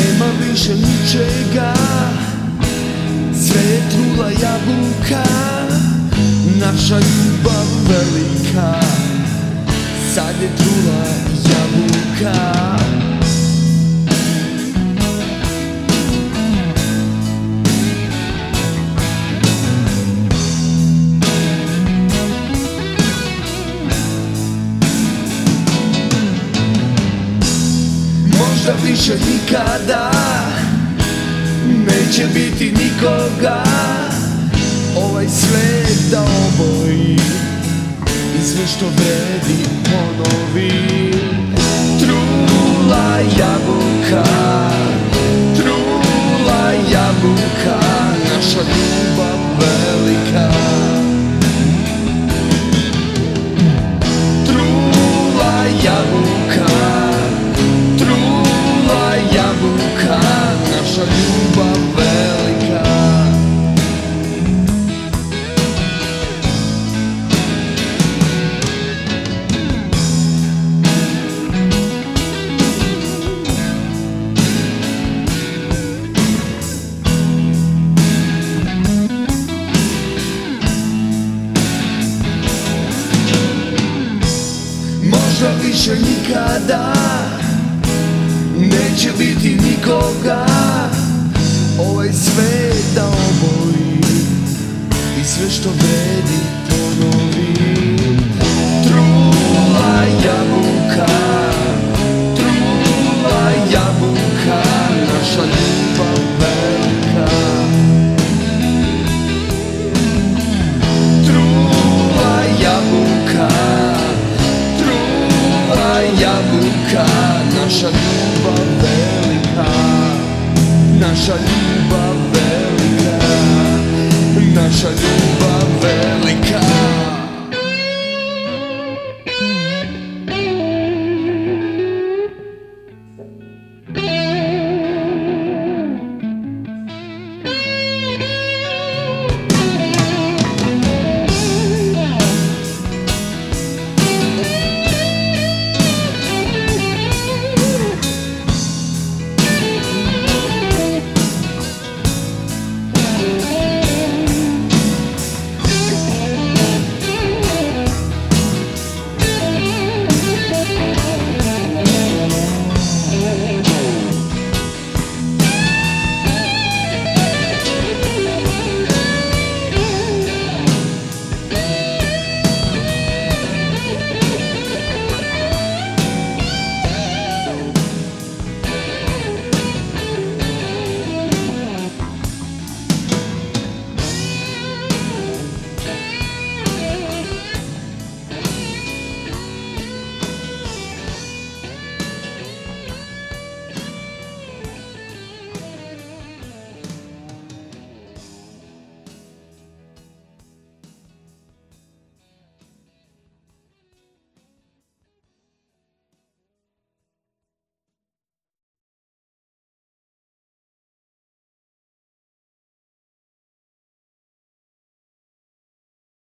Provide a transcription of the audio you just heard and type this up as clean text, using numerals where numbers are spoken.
Nema više ničega, sve je trula jabuka, naša ljubav velika, sad je trula jabuka. Možda više nikada neće biti nikoga, ovaj svet da oboji i sve što vredi ponovi. Trula jabuka, trula jabuka, naša ljubav velika. Trula jabuka, trula jabuka, naša ljubav velika. Možda više nikada neće biti